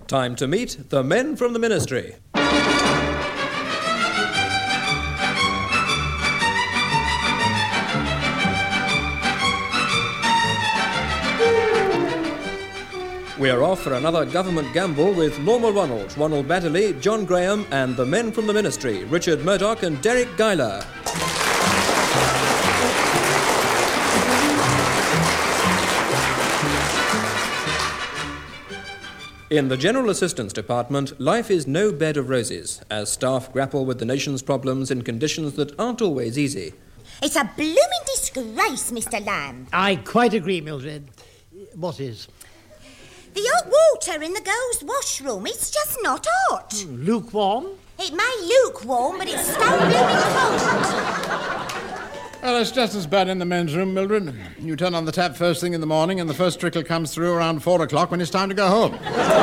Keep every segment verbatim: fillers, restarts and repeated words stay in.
Time to meet the men from the Ministry. We are off for another government gamble with Norma Ronald, Ronald Baddeley, John Graham and the men from the Ministry, Richard Murdoch and Derek Guyler. In the General Assistance Department, life is no bed of roses, as staff grapple with the nation's problems in conditions that aren't always easy. It's a blooming disgrace, Mister Lamb. I quite agree, Mildred. What is? The hot water in the girls' washroom, it's just not hot. Mm, lukewarm? It may lukewarm, but it's so blooming cold. Well, it's just as bad in the men's room, Mildred. You turn on the tap first thing in the morning and the first trickle comes through around four o'clock when it's time to go home.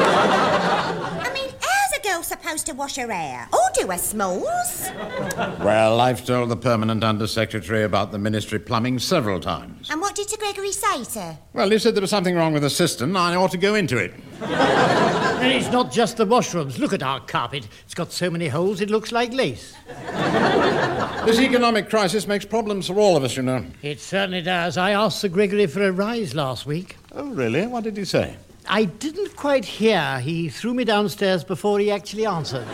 I mean, how's a girl supposed to wash her hair? Or do her smalls? Well, I've told the permanent undersecretary about the ministry plumbing several times. And what did Sir Gregory say, sir? Well, he said there was something wrong with the cistern. I ought to go into it. And it's not just the washrooms. Look at our carpet. It's got so many holes it looks like lace. This economic crisis makes problems for all of us, you know. It certainly does. I asked Sir Gregory for a rise last week. Oh, really? What did he say? I didn't quite hear. He threw me downstairs before he actually answered.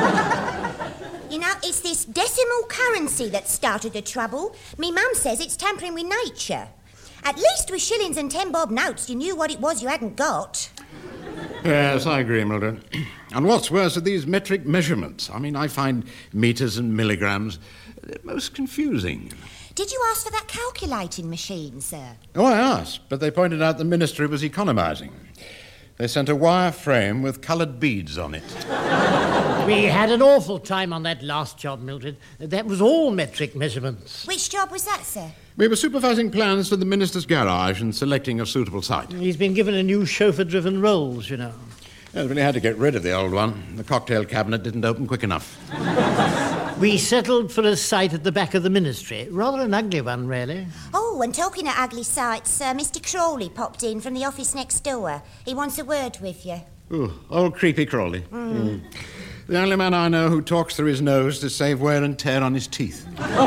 You know, it's this decimal currency that started the trouble. Me mum says it's tampering with nature. At least with shillings and ten bob notes, you knew what it was you hadn't got. Yes, I agree, Mildred. And what's worse are these metric measurements. I mean, I find meters and milligrams most confusing. Did you ask for that calculating machine, sir? Oh, I asked, but they pointed out the ministry was economising. They sent a wire frame with coloured beads on it. We had an awful time on that last job, Mildred. That was all metric measurements. Which job was that, sir? We were supervising plans for the minister's garage and selecting a suitable site. He's been given a new chauffeur-driven Rolls, you know. Yes, but he had to get rid of the old one. The cocktail cabinet didn't open quick enough. We settled for a site at the back of the ministry. Rather an ugly one, really. Oh, and talking of ugly sites, uh, Mister Crawley popped in from the office next door. He wants a word with you. Ooh, old creepy Crawley. Mm. Mm. The only man I know who talks through his nose to save wear and tear on his teeth.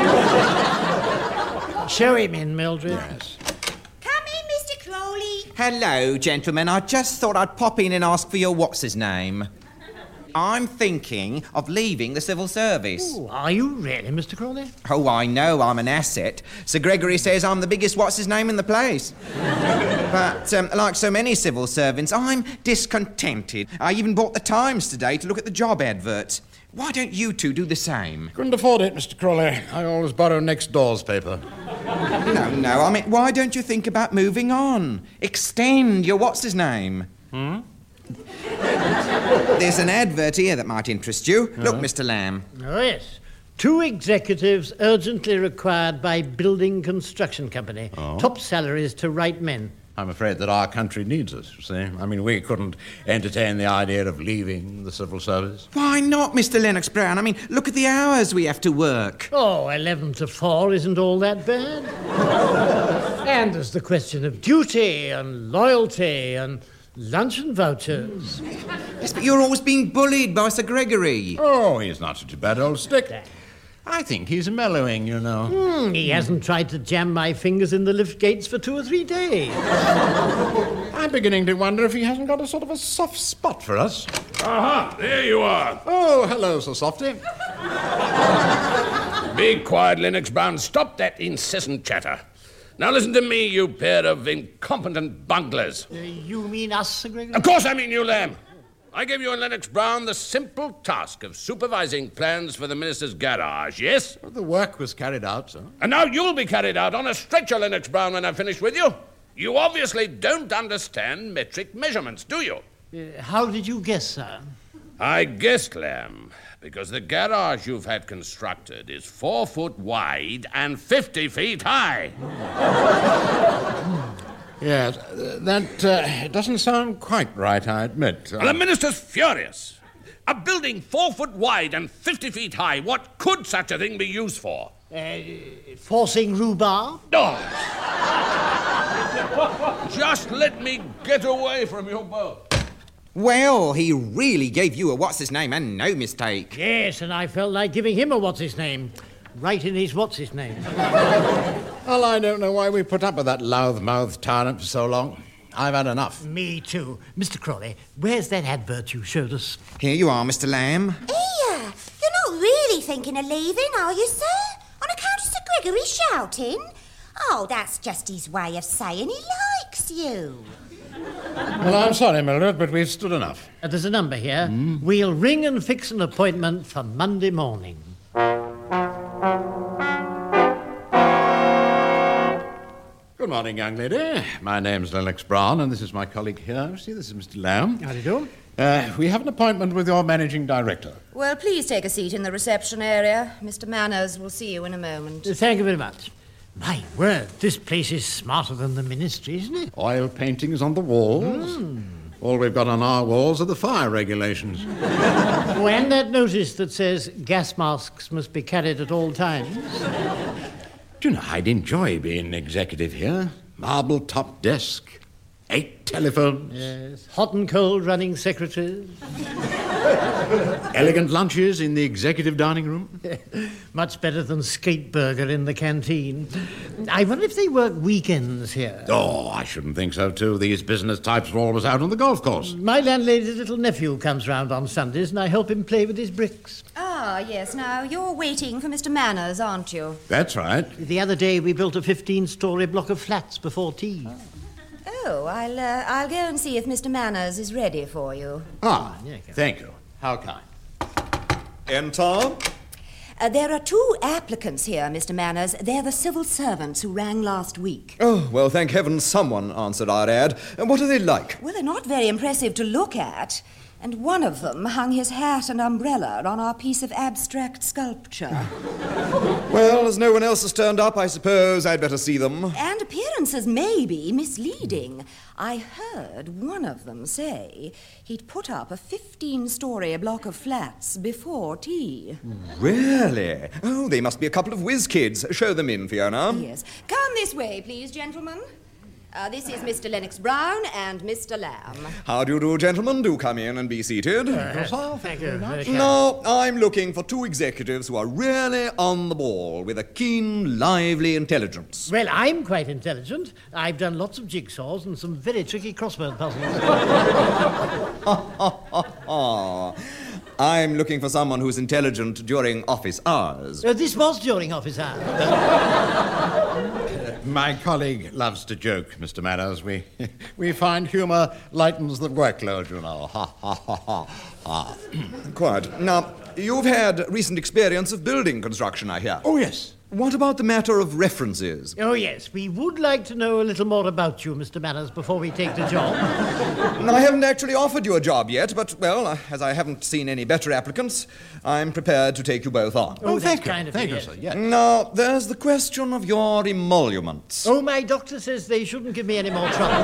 Show him in, Mildred. Yes. Come in, Mister Crawley. Hello, gentlemen. I just thought I'd pop in and ask for your what's-his-name. I'm thinking of leaving the civil service. Oh, are you really, Mister Crawley? Oh, I know I'm an asset. Sir Gregory says I'm the biggest what's-his-name in the place. But, um, like so many civil servants, I'm discontented. I even bought the Times today to look at the job adverts. Why don't you two do the same? Couldn't afford it, Mister Crawley. I always borrow next door's paper. No, no, I mean, why don't you think about moving on? Extend your what's-his-name. Hmm? There's an advert here that might interest you. Uh-huh. Look, Mister Lamb. Oh, yes. Two executives urgently required by building construction company. Oh. Top salaries to right men. I'm afraid that our country needs us, you see. I mean, we couldn't entertain the idea of leaving the civil service. Why not, Mister Lennox Brown? I mean, look at the hours we have to work. Oh, eleven to four isn't all that bad. And there's the question of duty and loyalty and luncheon vouchers. Yes, but you're always being bullied by Sir Gregory. Oh, he's not such a bad old stick. I think he's mellowing, you know. Mm, he hasn't tried to jam my fingers in the lift gates for two or three days. I'm beginning to wonder if he hasn't got a sort of a soft spot for us. Aha, there you are. Oh, hello, Sir Softy. Be quiet, Lennox Brown. Stop that incessant chatter. Now listen to me, you pair of incompetent bunglers. Uh, you mean us, Sir Gregory? Of course I mean you, Lamb. I gave you and Lennox Brown the simple task of supervising plans for the minister's garage, yes? Well, the work was carried out, sir. And now you'll be carried out on a stretcher, Lennox Brown, when I've finished with you. You obviously don't understand metric measurements, do you? Uh, how did you guess, sir? I guessed, Lamb, because the garage you've had constructed is four foot wide and fifty feet high. Yes, uh, that uh, doesn't sound quite right, I admit. Well, the minister's furious. A building four foot wide and fifty feet high, what could such a thing be used for? Uh, forcing rhubarb? Oh. Just let me get away from you both. Well, he really gave you a what's-his-name and no mistake. Yes, and I felt like giving him a what's-his-name. Right in his what's-his-name. Well, I don't know why we put up with that loudmouth tyrant for so long. I've had enough. Me too. Mister Crawley, where's that advert you showed us? Here you are, Mister Lamb. Here, you're not really thinking of leaving, are you, sir? On account of Sir Gregory shouting? Oh, that's just his way of saying he likes you. Well, I'm sorry, Mildred, but we've stood enough. Uh, there's a number here. Mm. We'll ring and fix an appointment for Monday morning. Good morning, young lady. My name's Lennox Brown, and this is my colleague here. See, this is Mister Lamb. How do you do? Uh, we have an appointment with your managing director. Well, please take a seat in the reception area. Mister Manners will see you in a moment. Uh, thank you very much. My word, this place is smarter than the ministry, isn't it? Oil paintings on the walls. Mm. All we've got on our walls are the fire regulations. Oh, and that notice that says gas masks must be carried at all times. Do you know, I'd enjoy being executive here. Marble top desk, eight telephones. Yes, hot and cold running secretaries. Elegant lunches in the executive dining room. Much better than skate burger in the canteen. I wonder if they work weekends here. Oh, I shouldn't think so, too. These business types are always out on the golf course. My landlady's little nephew comes round on Sundays and I help him play with his bricks. Ah, yes. Now, you're waiting for Mister Manners, aren't you? That's right. The other day we built a fifteen-storey block of flats before tea. Oh. Oh, I'll, uh, I'll go and see if Mister Manners is ready for you. Ah, you thank you. How kind. Enter. Uh, there are two applicants here, Mister Manners. They're the civil servants who rang last week. Oh, well, thank heaven someone answered our ad. And what are they like? Well, they're not very impressive to look at. And one of them hung his hat and umbrella on our piece of abstract sculpture. Well, as no one else has turned up, I suppose I'd better see them. And appearances may be misleading. I heard one of them say he'd put up a fifteen-storey block of flats before tea. Really? Oh, they must be a couple of whiz kids. Show them in, Fiona. Yes. Come this way, please, gentlemen. Uh, this is Mister Lennox Brown and Mister Lamb. How do you do, gentlemen? Do come in and be seated. Uh, thank you. Now, I'm looking for two executives who are really on the ball, with a keen, lively intelligence. Well, I'm quite intelligent. I've done lots of jigsaws and some very tricky crossword puzzles. I'm looking for someone who's intelligent during office hours. Uh, this was during office hours. My colleague loves to joke, Mister Manners. We we find humour lightens the workload, you know. Ha, ha, ha, ha, ha. Quite. Now, you've had recent experience of building construction, I hear. Oh, yes. What about the matter of references? Oh, yes. We would like to know a little more about you, Mister Manners, before we take the job. I haven't actually offered you a job yet, but, well, as I haven't seen any better applicants, I'm prepared to take you both on. Oh, Oh, thank you. kind of Thank you, you, yes. sir. Yes. Now, there's the question of your emoluments. Oh, my doctor says they shouldn't give me any more trouble.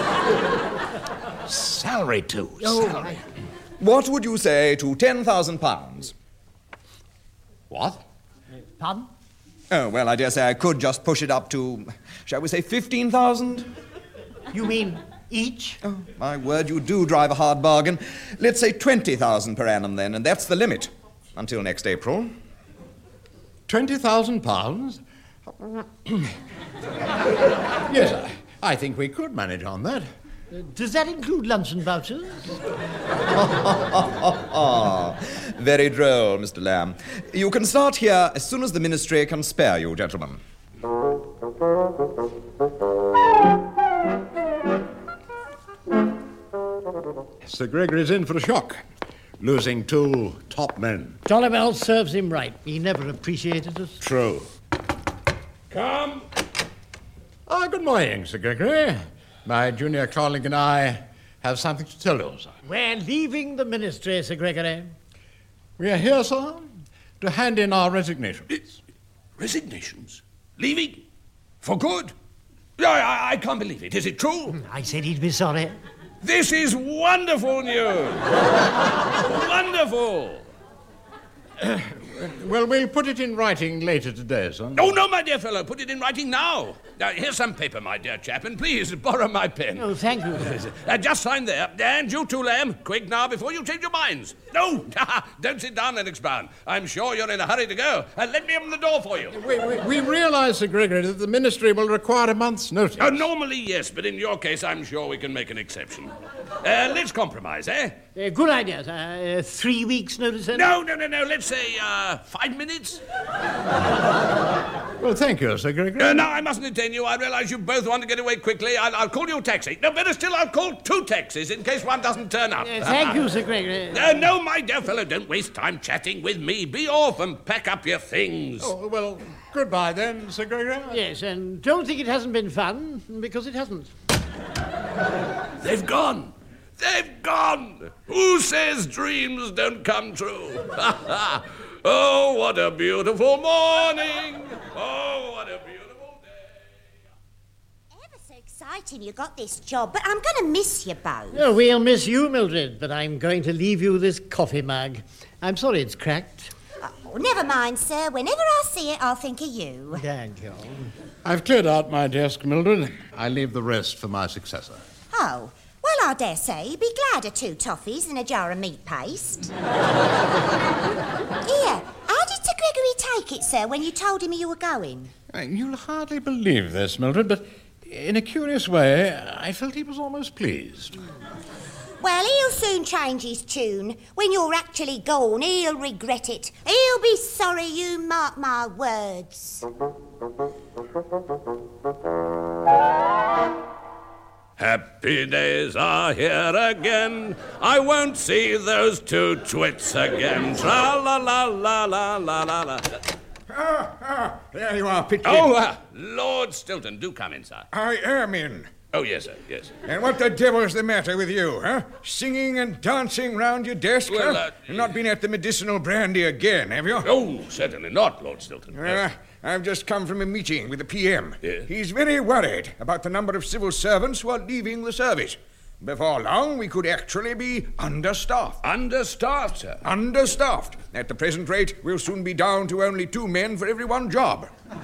Salary, too. Oh, Salary. What would you say to ten thousand pounds? What? Pardon? Oh, well, I dare say I could just push it up to, shall we say, fifteen thousand? You mean each? Oh, my word, you do drive a hard bargain. Let's say twenty thousand per annum, then, and that's the limit. Until next April. Twenty thousand pounds? Yes, I, I think we could manage on that. Uh, does that include luncheon vouchers? Very droll, Mister Lamb. You can start here as soon as the ministry can spare you, gentlemen. Sir Gregory's in for a shock, losing two top men. Jolly well serves him right. He never appreciated us. True. Come. Ah, good morning, Sir Gregory. My junior colleague and I have something to tell you, sir. We're leaving the ministry, Sir Gregory. We are here, sir, to hand in our resignations. It's resignations? Leaving? For good? I, I, I can't believe it. Is it true? I said he'd be sorry. This is wonderful news. Wonderful. Well, we'll put it in writing later today, sir. Oh, no, my dear fellow, put it in writing now. Now, here's some paper, my dear chap, and please borrow my pen. Oh, thank you. Uh, just sign there. And you too, Lamb. Quick now, before you change your minds. No, don't sit down, Lennox Brown. I'm sure you're in a hurry to go. Uh, let me open the door for you. We, we, we realise, Sir Gregory, that the Ministry will require a month's notice. Uh, normally, yes, but in your case, I'm sure we can make an exception. Uh, let's compromise, eh? Uh, good idea, sir. Uh, three weeks' notice, then? No, no, no, no. Let's say uh, five minutes. Well, thank you, Sir Gregory. Uh, now, I mustn't detain you. I realise you both want to get away quickly. I'll, I'll call you a taxi. No, better still, I'll call two taxis in case one doesn't turn up. Uh, thank you, Sir Gregory. Uh, no, my dear fellow, don't waste time chatting with me. Be off and pack up your things. Oh, well, goodbye then, Sir Gregory. Yes, and don't think it hasn't been fun, because it hasn't. They've gone. They've gone. Who says dreams don't come true? Oh, what a beautiful morning. Oh, what a beautiful day. Ever so exciting you got this job, but I'm going to miss you both. Oh, we'll miss you, Mildred, but I'm going to leave you this coffee mug. I'm sorry it's cracked. Oh, never mind, sir. Whenever I see it, I'll think of you. Thank you. I've cleared out my desk, Mildred. I leave the rest for my successor. Oh, well, I dare say you'd be glad of two toffees and a jar of meat paste. Here, how did Sir Gregory take it, sir, when you told him you were going? Uh, You'll hardly believe this, Mildred, but in a curious way, I felt he was almost pleased. Well, he'll soon change his tune. When you're actually gone, he'll regret it. He'll be sorry, you mark my words. Happy days are here again. I won't see those two twits again. Tra la la la la la la la. Ah, ah, there you are, Pitkin. Oh, uh, Lord Stilton, do come in, sir. I am in. Oh, yes, sir, yes. And what the devil's the matter with you, huh? Singing and dancing round your desk, Well, huh? uh, Not been at the medicinal brandy again, have you? Oh, certainly not, Lord Stilton. Uh, I've just come from a meeting with the P M. Yes. He's very worried about the number of civil servants who are leaving the service. Before long, we could actually be understaffed. Understaffed, sir. Understaffed. At the present rate, we'll soon be down to only two men for every one job.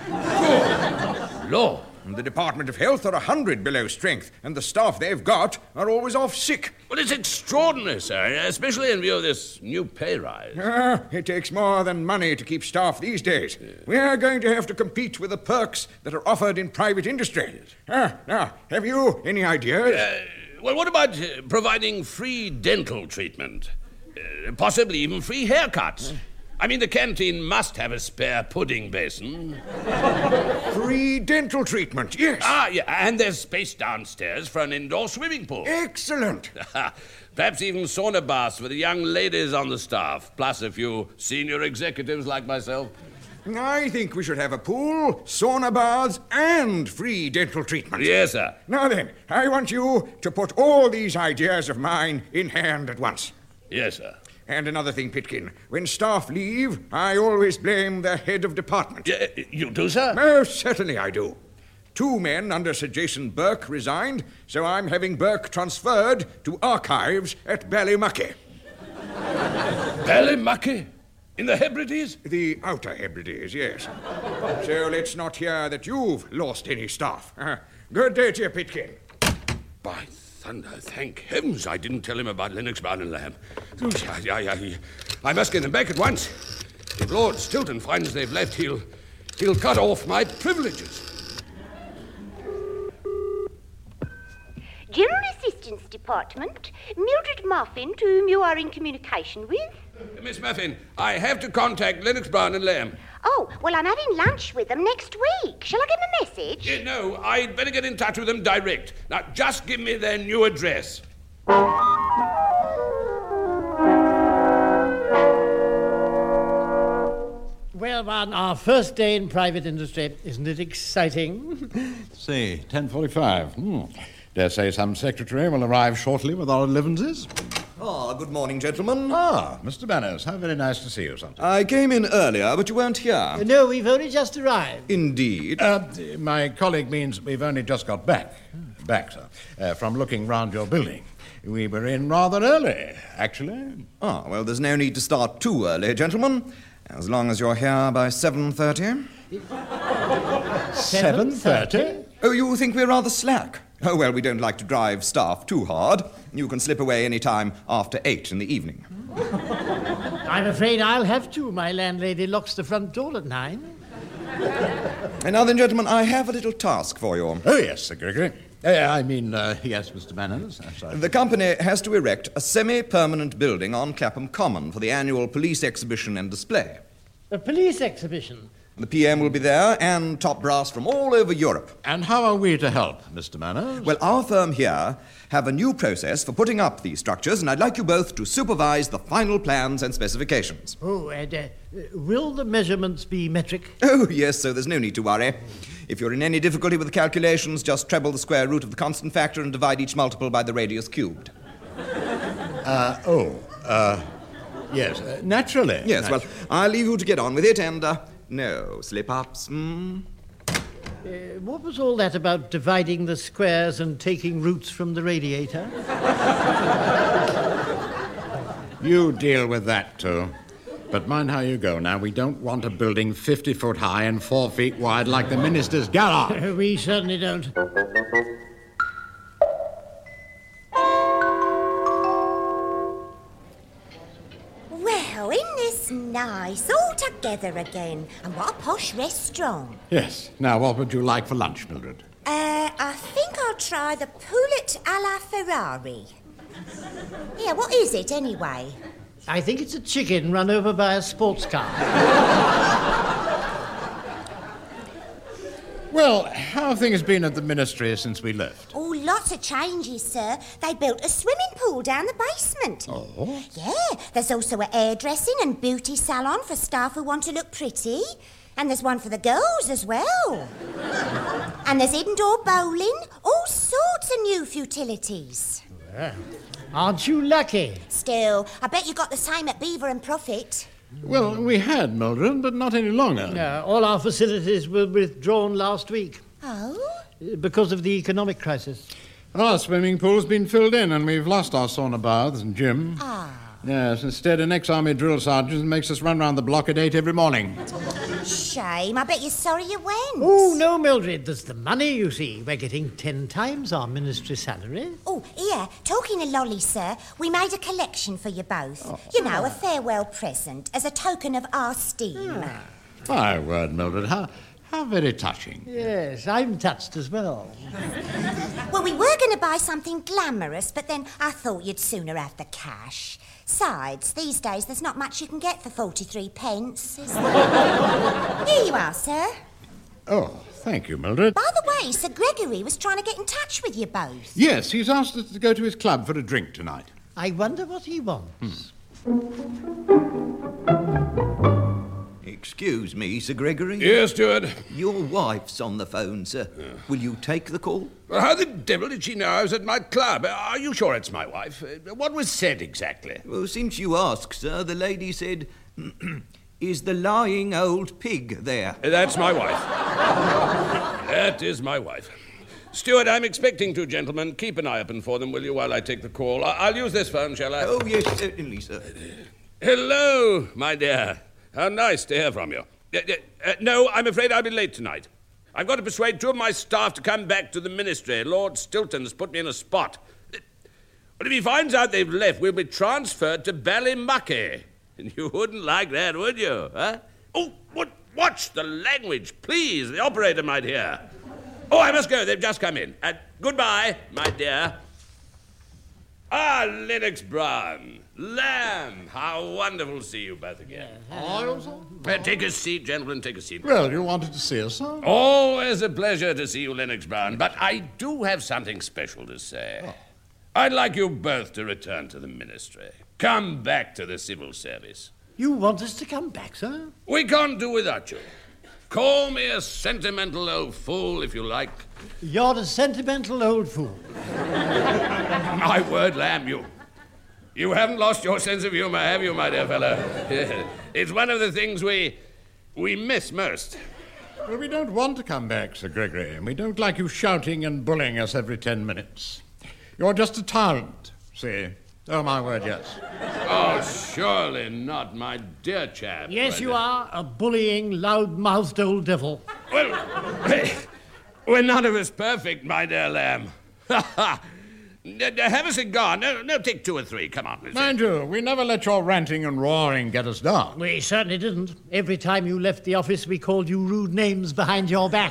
Good Lord. The Department of Health are a hundred below strength, and the staff they've got are always off sick. Well, it's extraordinary, sir, especially in view of this new pay rise. Ah, it takes more than money to keep staff these days. Yeah. We're going to have to compete with the perks that are offered in private industry. Ah, now, have you any ideas? Uh, well, what about uh, providing free dental treatment? Uh, possibly even free haircuts. Uh. I mean, the canteen must have a spare pudding basin. Free dental treatment, yes. Ah, yeah, and there's space downstairs for an indoor swimming pool. Excellent. Perhaps even sauna baths for the young ladies on the staff, plus a few senior executives like myself. I think we should have a pool, sauna baths, and free dental treatment. Yes, sir. Now then, I want you to put all these ideas of mine in hand at once. Yes, sir. And another thing, Pitkin. When staff leave, I always blame the head of department. Yeah, you do, sir? Most certainly I do. Two men under Sir Jason Burke resigned, so I'm having Burke transferred to archives at Ballymucky. Ballymucky? In the Hebrides? The Outer Hebrides, yes. So let's not hear that you've lost any staff. Uh, good day to you, Pitkin. By thunder, thank heavens I didn't tell him about Lennox Brown and Lamb. I, I, I, I must get them back at once. If Lord Stilton finds they've left, he'll, he'll cut off my privileges. General Assistance Department, Mildred Muffin, to whom you are in communication with. Uh, Miss Muffin, I have to contact Lennox Brown and Lamb. Oh, well, I'm having lunch with them next week. Shall I give them a message? Uh, no, I'd better get in touch with them direct. Now, just give me their new address. Well, man, our first day in private industry. Isn't it exciting? See, ten forty-five. Hmm. Dare say some secretary will arrive shortly with our elevenses. Ah, good morning, gentlemen. Ah, Mister Banners, how very nice to see you, Santi. I came in earlier, but you weren't here. Uh, no, we've only just arrived. Indeed. Uh, my colleague means we've only just got back. Back, sir, uh, from looking round your building. We were in rather early, actually. Ah, well, there's no need to start too early, gentlemen. As long as you're here by seven thirty. seven thirty? Oh, you think we're rather slack? Oh, well, we don't like to drive staff too hard. You can slip away any time after eight in the evening. I'm afraid I'll have to. My landlady locks the front door at nine. And now then, gentlemen, I have a little task for you. Oh, yes, Sir Gregory. Uh, I mean, uh, yes, Mister Manners. Uh, sorry. The company has to erect a semi-permanent building on Clapham Common for the annual police exhibition and display. A police exhibition? The P M will be there, and top brass from all over Europe. And how are we to help, Mister Manners? Well, our firm here have a new process for putting up these structures, and I'd like you both to supervise the final plans and specifications. Oh, and uh, will the measurements be metric? Oh, yes, so there's no need to worry. If you're in any difficulty with the calculations, just treble the square root of the constant factor and divide each multiple by the radius cubed. Uh, oh, uh, yes, uh, naturally. Yes, naturally. well, I'll leave you to get on with it, and, uh, no slip-ups, hmm? Uh, what was all that about dividing the squares and taking roots from the radiator? You deal with that, too. But mind how you go now. We don't want a building fifty foot high and four feet wide like the minister's garage. We certainly don't. Well, isn't this nice? All together again. And what a posh restaurant. Yes. Now, what would you like for lunch, Mildred? Uh, I think I'll try the poulet à la Ferrari. Yeah, what is it anyway? I think it's a chicken run over by a sports car. Well, how have things been at the ministry since we left? Oh, lots of changes, sir. They built a swimming pool down the basement. Oh? Yeah, there's also a hairdressing and beauty salon for staff who want to look pretty. And there's one for the girls as well. And there's indoor bowling, all sorts of new futilities. Well, aren't you lucky? Still, I bet you got the same at Beaver and Profit. Well, we had, Mildred, but not any longer. No, all our facilities were withdrawn last week. Oh? Because of the economic crisis. Our swimming pool's been filled in and we've lost our sauna baths and gym. Ah. Yes, instead an ex-army drill sergeant makes us run round the block at eight every morning. Shame. I bet you're sorry you went. Oh, no, Mildred. There's the money, you see. We're getting ten times our ministry salary. Oh, here, talking of lolly, sir, we made a collection for you both. Oh. You know, a farewell present as a token of our esteem. Ah. My word, Mildred, how, how very touching. Yes, I'm touched as well. Well, we were going to buy something glamorous, but then I thought you'd sooner have the cash. Besides, these days there's not much you can get for forty-three pence, is there? Here you are, sir. Oh, thank you, Mildred. By the way, Sir Gregory was trying to get in touch with you both. Yes, he's asked us to go to his club for a drink tonight. I wonder what he wants. Hmm. Excuse me, Sir Gregory. Yes, steward. Your wife's on the phone, sir. Yeah. Will you take the call? Well, how the devil did she know I was at my club? Are you sure it's my wife? What was said exactly? Well, since you ask, sir, the lady said, is the lying old pig there? That's my wife. That is my wife. Steward, I'm expecting two gentlemen. Keep an eye open for them, will you, while I take the call? I'll use this phone, shall I? Oh, yes, certainly, sir. Hello, my dear. How nice to hear from you. Uh, uh, no, I'm afraid I'll be late tonight. I've got to persuade two of my staff to come back to the ministry. Lord Stilton has put me in a spot. But if he finds out they've left, we'll be transferred to Ballymucky. And you wouldn't like that, would you? Huh? Oh, what, watch the language, please. The operator might hear. Oh, I must go. They've just come in. Uh, goodbye, my dear. Ah, Lennox Brown. Lamb, how wonderful to see you both again. Oh, uh, take a seat, gentlemen, take a seat. Well, you wanted to see us, sir? Always a pleasure to see you, Lennox Brown. But I do have something special to say. Oh. I'd like you both to return to the ministry. Come back to the civil service. You want us to come back, sir? We can't do without you. Call me a sentimental old fool, if you like. You're a sentimental old fool. My word, Lamb, you... You haven't lost your sense of humour, have you, my dear fellow? It's one of the things we... we miss most. Well, we don't want to come back, Sir Gregory, and we don't like you shouting and bullying us every ten minutes. You're just a tyrant, see? Oh, my word, yes. Oh, surely not, my dear chap. Yes, you are, a bullying, loud-mouthed old devil. Well, we're none of us perfect, my dear lamb. Ha ha! Have a cigar. No, no, take two or three. Come on, Mister Mind you, we never let your ranting and roaring get us down. We certainly didn't. Every time you left the office, we called you rude names behind your back.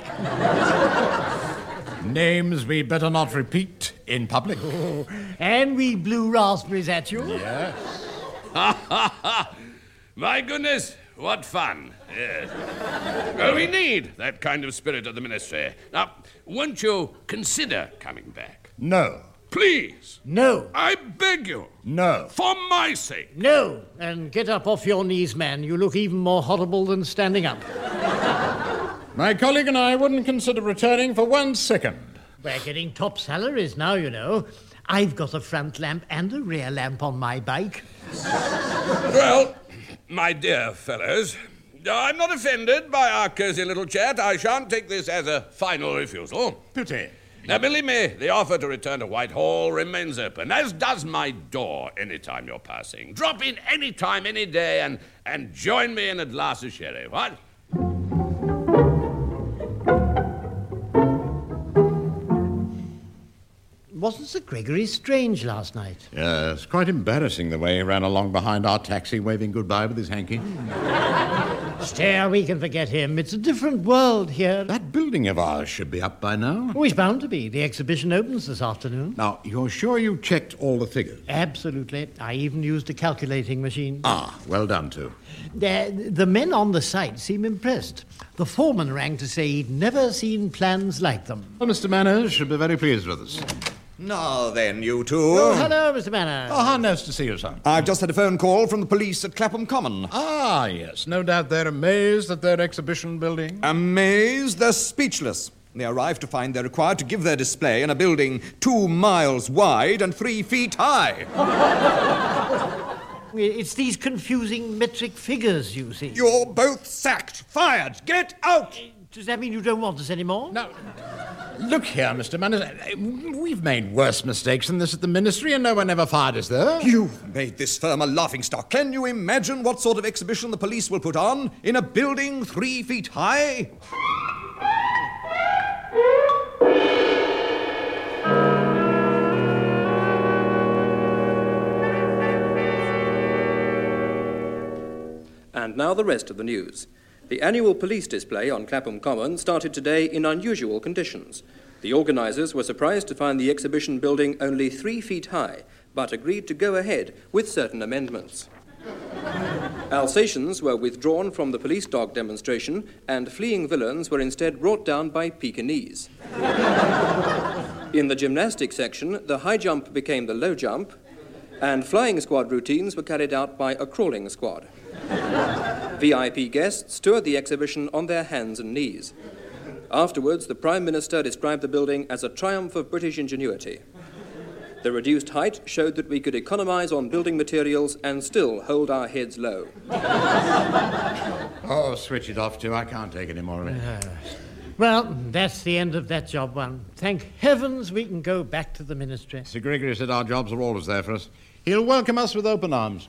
Names we better not repeat in public. Oh, and we blew raspberries at you. Yes. Ha ha ha! My goodness, what fun. Yes. Well, we need that kind of spirit at the ministry. Now, won't you consider coming back? No. Please. No. I beg you. No. For my sake. No. And get up off your knees, man. You look even more horrible than standing up. My colleague and I wouldn't consider returning for one second. We're getting top salaries now, you know. I've got a front lamp and a rear lamp on my bike. Well, my dear fellows, I'm not offended by our cosy little chat. I shan't take this as a final refusal. Pity. Now, believe me, the offer to return to Whitehall remains open, as does my door any time you're passing. Drop in any time, any day, and, and join me in a glass of sherry, what? Wasn't Sir Gregory strange last night? Yes, quite embarrassing the way he ran along behind our taxi, waving goodbye with his hanky. Still, we can forget him. It's a different world here. That building of ours should be up by now. Oh, he's bound to be. The exhibition opens this afternoon. Now, you're sure you checked all the figures? Absolutely. I even used a calculating machine. Ah, well done, too. The, the men on the site seem impressed. The foreman rang to say he'd never seen plans like them. Well, Mister Manners should be very pleased with us. Now then, you two. Oh, hello, Mister Manners. Oh, how nice to see you, sir. I've just had a phone call from the police at Clapham Common. Ah, yes. No doubt they're amazed at their exhibition building. Amazed? They're speechless. They arrived to find they're required to give their display in a building two miles wide and three feet high. It's these confusing metric figures, you see. You're both sacked. Fired. Get out! Does that mean you don't want us anymore? No. Look here, Mister Manners. We've made worse mistakes than this at the ministry, and no one ever fired us there. You've made this firm a laughingstock. Can you imagine what sort of exhibition the police will put on in a building three feet high? And now the rest of the news. The annual police display on Clapham Common started today in unusual conditions. The organisers were surprised to find the exhibition building only three feet high, but agreed to go ahead with certain amendments. Alsatians were withdrawn from the police dog demonstration, and fleeing villains were instead brought down by Pekingese. In the gymnastics section, the high jump became the low jump, and flying squad routines were carried out by a crawling squad. V I P guests toured the exhibition on their hands and knees. Afterwards, the Prime Minister described the building as a triumph of British ingenuity. The reduced height showed that we could economise on building materials and still hold our heads low. Oh, switch it off, too. I can't take any more of it. Uh, well, that's the end of that job one. Thank heavens we can go back to the ministry. Sir Gregory said our jobs are always there for us. He'll welcome us with open arms.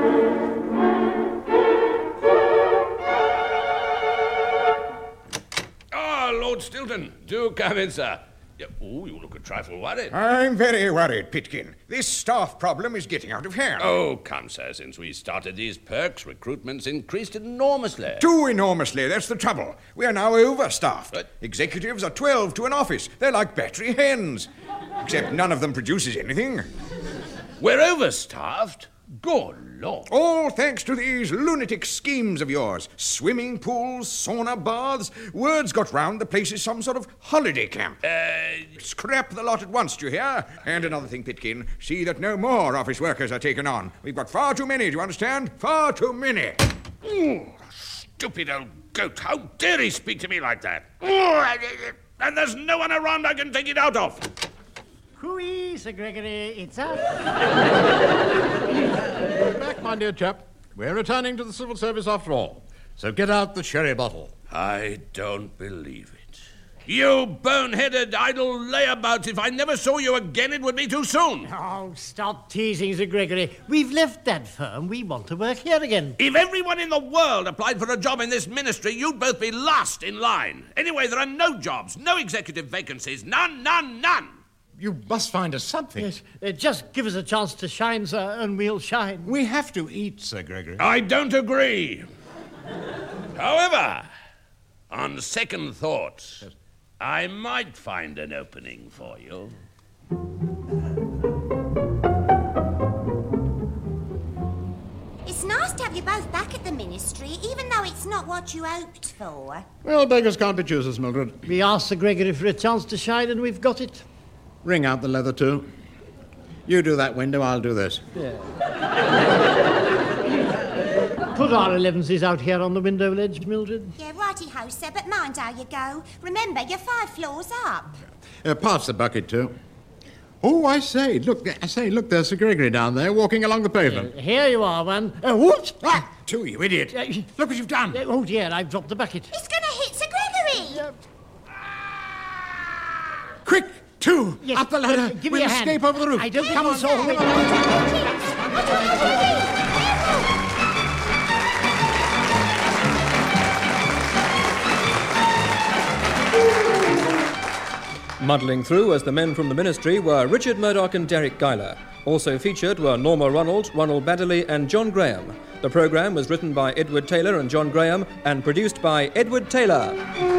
Lord Stilton, do come in, sir. Oh, you look a trifle worried. I'm very worried, Pitkin. This staff problem is getting out of hand. Oh, come, sir. Since we started these perks, recruitment's increased enormously. Too enormously, that's the trouble. We are now overstaffed. But executives are twelve to an office. They're like battery hens. Except none of them produces anything. We're overstaffed? Good Lord. All thanks to these lunatic schemes of yours. Swimming pools, sauna baths. Words got round the place is some sort of holiday camp. Uh, Scrap the lot at once, do you hear? And another thing, Pitkin, see that no more office workers are taken on. We've got far too many, do you understand? Far too many. Ooh, stupid old goat. How dare he speak to me like that? Ooh, and there's no one around I can take it out of. Hooey, Sir Gregory, it's up. Back, my dear chap. We're returning to the civil service after all. So get out the sherry bottle. I don't believe it. You boneheaded, idle layabouts. If I never saw you again, it would be too soon. Oh, stop teasing, Sir Gregory. We've left that firm. We want to work here again. If everyone in the world applied for a job in this ministry, you'd both be last in line. Anyway, there are no jobs, no executive vacancies. None, none, none. You must find us something. Yes, uh, just give us a chance to shine, sir, and we'll shine. We have to eat, Sir Gregory. I don't agree. However, on second thoughts, yes. I might find an opening for you. It's nice to have you both back at the ministry, even though it's not what you hoped for. Well, beggars can't be choosers, Mildred. We asked Sir Gregory for a chance to shine, and we've got it. Ring out the leather, too. You do that window, I'll do this. Yeah. Put our elevenses out here on the window ledge, Mildred. Yeah, righty-ho, sir, but mind how you go. Remember, you're five floors up. Uh, pass the bucket, too. Oh, I say, look, I say, look, there's Sir Gregory down there walking along the pavement. Uh, here you are, man. Uh, whoops! Ah, two, you idiot. Uh, look what you've done. Uh, oh, dear, I've dropped the bucket. It's going to hit Sir Gregory. Uh, Quick, two, yes, up the ladder. Uh, give we'll me a escape hand. over the roof. I don't Come on, think we saw Muddling through as the men from the ministry were Richard Murdoch and Derek Guyler. Also featured were Norma Ronald, Ronald Baddeley and John Graham. The programme was written by Edward Taylor and John Graham and produced by Edward Taylor.